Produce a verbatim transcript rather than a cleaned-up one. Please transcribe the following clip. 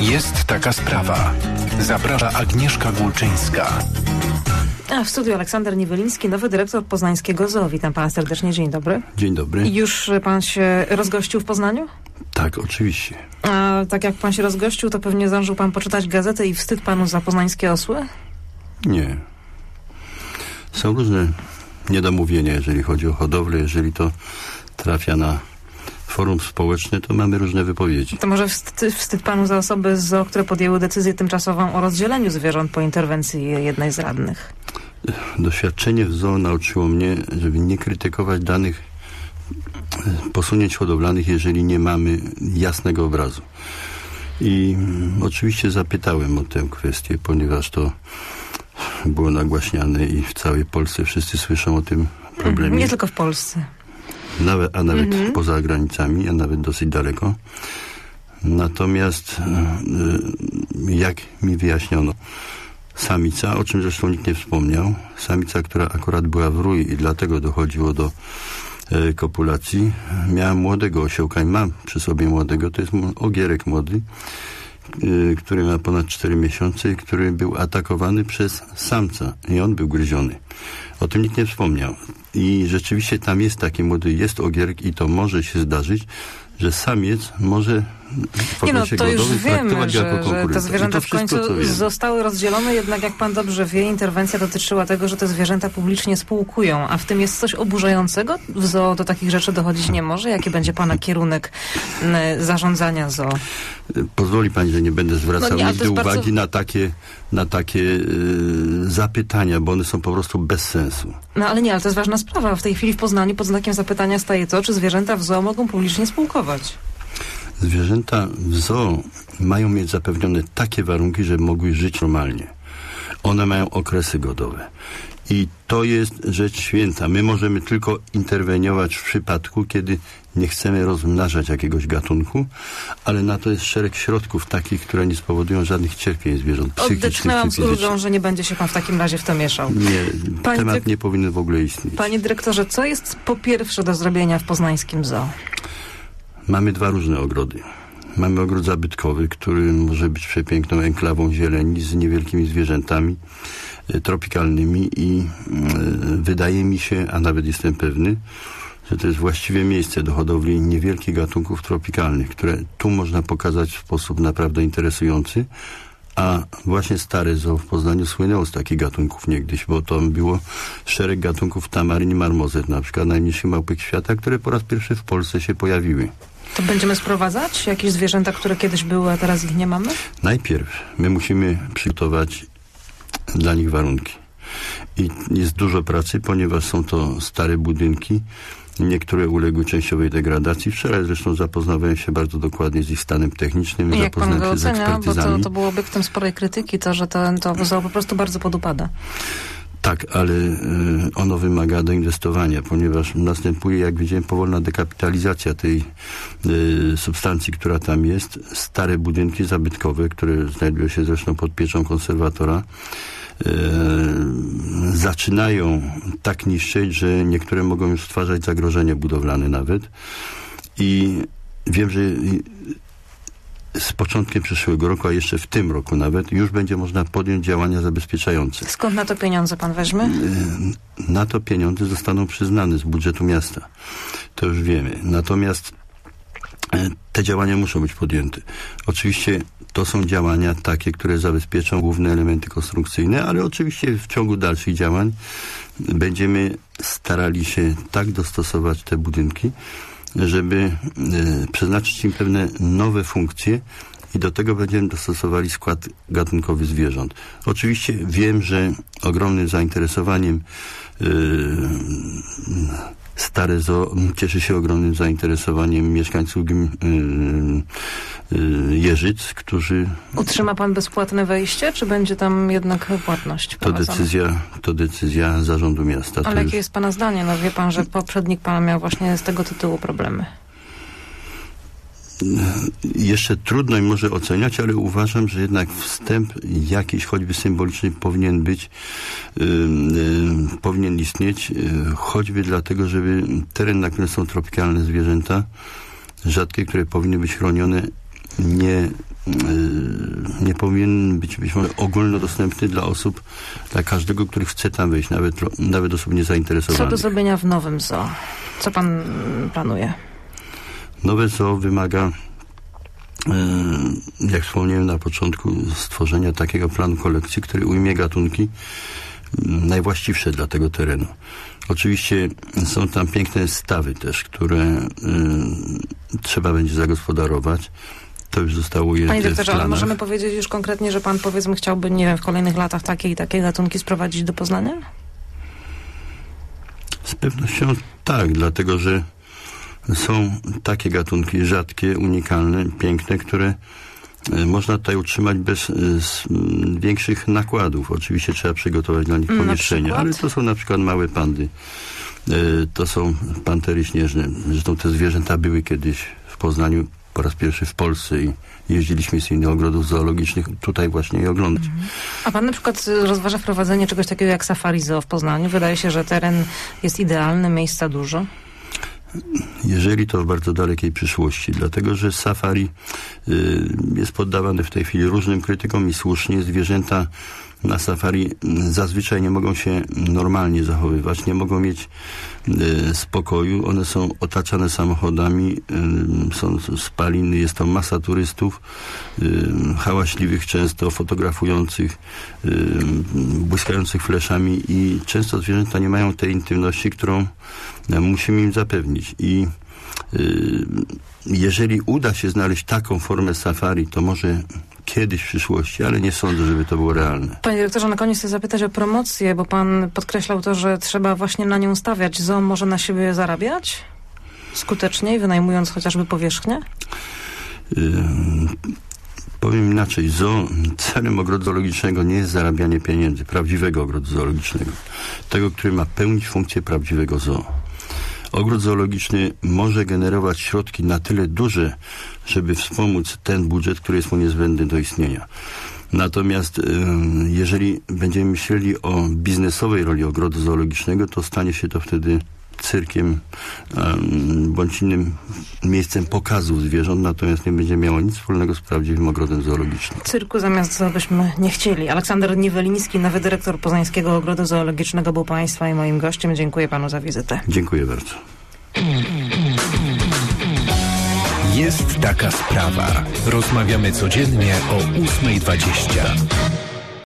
Jest taka sprawa. Zaprasza Agnieszka Gulczyńska. A w studiu Aleksander Nieweliński, nowy dyrektor poznańskiego zoo. Witam pana serdecznie. Dzień dobry. Dzień dobry. I już pan się rozgościł w Poznaniu? Tak, oczywiście. A tak jak pan się rozgościł, to pewnie zdążył pan poczytać gazetę i wstyd panu za poznańskie osły? Nie. Są różne niedomówienia, jeżeli chodzi o hodowlę. Jeżeli to trafia na forum społeczne, to mamy różne wypowiedzi. To może wstyd, wstyd panu za osoby z zoo, które podjęły decyzję tymczasową o rozdzieleniu zwierząt po interwencji jednej z radnych? Doświadczenie w zoo nauczyło mnie, żeby nie krytykować danych posunięć hodowlanych, jeżeli nie mamy jasnego obrazu. I oczywiście zapytałem o tę kwestię, ponieważ to było nagłaśniane i w całej Polsce wszyscy słyszą o tym problemie. Nie tylko w Polsce. Nawet, a nawet Mhm. poza granicami, a nawet dosyć daleko. Natomiast jak mi wyjaśniono, samica, o czym zresztą nikt nie wspomniał, samica, która akurat była w rui i dlatego dochodziło do e, kopulacji, miała młodego osiołka i mam przy sobie młodego, to jest ogierek młody, e, który ma ponad cztery miesiące i który był atakowany przez samca i on był gryziony. O tym nikt nie wspomniał. I rzeczywiście tam jest taki młody, jest ogierek i to może się zdarzyć, że samiec może w Nie no, okresie to już głodowym wiemy, traktować że, jako że konkurenta. te zwierzęta I to w wszystko, końcu co wiemy. zostały rozdzielone, jednak jak pan dobrze wie, interwencja dotyczyła tego, że te zwierzęta publicznie spółkują, a w tym jest coś oburzającego? W zoo do takich rzeczy dochodzić nie może? Jaki będzie pana kierunek m, zarządzania zoo? Pozwoli pani, że nie będę zwracał No nie, ale nigdy to jest uwagi bardzo- na takie, na takie yy, zapytania, bo one są po prostu bez sensu. No ale nie, ale to jest ważna sprawa. W tej chwili w Poznaniu pod znakiem zapytania staje to, czy zwierzęta w zoo mogą publicznie spółkować. Zwierzęta w zoo mają mieć zapewnione takie warunki, żeby mogły żyć normalnie. One mają okresy godowe. I to jest rzecz święta. My możemy tylko interweniować w przypadku, kiedy nie chcemy rozmnażać jakiegoś gatunku, ale na to jest szereg środków takich, które nie spowodują żadnych cierpień zwierząt psychicznych Odetchnęłam czy z ulgą, fizycznych. że nie będzie się pan w takim razie w to mieszał. Nie, Panie temat dyre- nie powinien w ogóle istnieć. Panie dyrektorze, co jest po pierwsze do zrobienia w poznańskim zoo? Mamy dwa różne ogrody. Mamy ogród zabytkowy, który może być przepiękną enklawą zieleni z niewielkimi zwierzętami e, tropikalnymi i e, wydaje mi się, a nawet jestem pewny, że to jest właściwie miejsce do hodowli niewielkich gatunków tropikalnych, które tu można pokazać w sposób naprawdę interesujący, a właśnie stare zoo w Poznaniu słynęło z takich gatunków niegdyś, bo tam było szereg gatunków tamaryn i marmozet, na przykład najmniejszych małpek świata, które po raz pierwszy w Polsce się pojawiły. To będziemy sprowadzać jakieś zwierzęta, które kiedyś były, a teraz ich nie mamy? Najpierw my musimy przygotować dla nich warunki. I jest dużo pracy, ponieważ są to stare budynki. Niektóre uległy częściowej degradacji. Wczoraj zresztą zapoznawałem się bardzo dokładnie z ich stanem technicznym. I jak pan Zapoznałem go się z ocenia? Bo to, ekspertyzami. to było obiektem sporej krytyki, to, że to, to zoo po prostu bardzo podupada. Tak, ale y, ono wymaga doinwestowania, ponieważ następuje, jak widziałem, powolna dekapitalizacja tej y, substancji, która tam jest. Stare budynki zabytkowe, które znajdują się zresztą pod pieczą konserwatora, y, zaczynają tak niszczyć, że niektóre mogą już stwarzać zagrożenie budowlane nawet. I wiem, że y, z początkiem przyszłego roku, a jeszcze w tym roku nawet, już będzie można podjąć działania zabezpieczające. Skąd na to pieniądze pan weźmie? Na to pieniądze zostaną przyznane z budżetu miasta. To już wiemy. Natomiast e, te działania muszą być podjęte. Oczywiście to są działania takie, które zabezpieczą główne elementy konstrukcyjne, ale oczywiście w ciągu dalszych działań będziemy starali się tak dostosować te budynki, żeby e, przeznaczyć im pewne nowe funkcje i do tego będziemy dostosowali skład gatunkowy zwierząt. Oczywiście wiem, że ogromnym zainteresowaniem e, stare zoo cieszy się ogromnym zainteresowaniem mieszkańców gm, y, y, Jeżyc, którzy... Utrzyma pan bezpłatne wejście, czy będzie tam jednak płatność To wprowadzona? decyzja, to decyzja zarządu miasta. To Ale już... jakie jest pana zdanie? No wie pan, że poprzednik pana miał właśnie z tego tytułu problemy. Jeszcze trudno mi może oceniać, ale uważam, że jednak wstęp jakiś, choćby symboliczny, powinien być, yy, yy, powinien istnieć, yy, choćby dlatego, żeby teren, na którym są tropikalne zwierzęta, rzadkie, które powinny być chronione, nie nie powinien być być może ogólnodostępny dla osób, dla każdego, który chce tam wejść, nawet, nawet osób niezainteresowanych. Co do zrobienia w nowym zoo? Co pan planuje? Nowe zoo wymaga, jak wspomniałem na początku, stworzenia takiego planu kolekcji, który ujmie gatunki najwłaściwsze dla tego terenu. Oczywiście są tam piękne stawy też, które y, trzeba będzie zagospodarować. To już zostało ujęte Panie w doktorze, ale planach. możemy powiedzieć już konkretnie, że pan, powiedzmy, chciałby, nie wiem, w kolejnych latach takie i takie gatunki sprowadzić do Poznania? Z pewnością tak, dlatego że są takie gatunki rzadkie, unikalne, piękne, które można tutaj utrzymać bez z, m, większych nakładów. Oczywiście trzeba przygotować dla nich Na pomieszczenia, przykład? ale to są na przykład małe pandy. E, to są pantery śnieżne. Zresztą te zwierzęta były kiedyś w Poznaniu po raz pierwszy w Polsce i jeździliśmy z innych ogrodów zoologicznych tutaj właśnie je oglądać. Mhm. A pan na przykład rozważa wprowadzenie czegoś takiego jak safari zoo w Poznaniu? Wydaje się, że teren jest idealny, miejsca dużo. Jeżeli to w bardzo dalekiej przyszłości, dlatego że safari y, jest poddawane w tej chwili różnym krytykom i słusznie. Zwierzęta na safari zazwyczaj nie mogą się normalnie zachowywać, nie mogą mieć y, spokoju. One są otaczane samochodami, y, są spaliny, jest tam masa turystów, y, hałaśliwych często, fotografujących, y, błyskających fleszami i często zwierzęta nie mają tej intymności, którą musimy im zapewnić. I y, jeżeli uda się znaleźć taką formę safari, to może kiedyś w przyszłości, ale nie sądzę, żeby to było realne. Panie dyrektorze, na koniec chcę zapytać o promocję, bo pan podkreślał to, że trzeba właśnie na nią stawiać. Zoo może na siebie zarabiać? Skuteczniej, wynajmując chociażby powierzchnię? Yy, powiem inaczej. Zoo, celem ogrodu zoologicznego nie jest zarabianie pieniędzy, prawdziwego ogrodu zoologicznego. Tego, który ma pełnić funkcję prawdziwego zoo. Ogród zoologiczny może generować środki na tyle duże, żeby wspomóc ten budżet, który jest mu niezbędny do istnienia. Natomiast y, jeżeli będziemy myśleli o biznesowej roli ogrodu zoologicznego, to stanie się to wtedy cyrkiem um, bądź innym miejscem pokazów zwierząt, natomiast nie będzie miało nic wspólnego z prawdziwym ogrodem zoologicznym. Cyrku zamiast zoo byśmy nie chcieli. Aleksander Nieweliński, nowy dyrektor Poznańskiego Ogrodu Zoologicznego, był państwa i moim gościem. Dziękuję panu za wizytę. Dziękuję bardzo. Jest taka sprawa. Rozmawiamy codziennie o ósma dwadzieścia.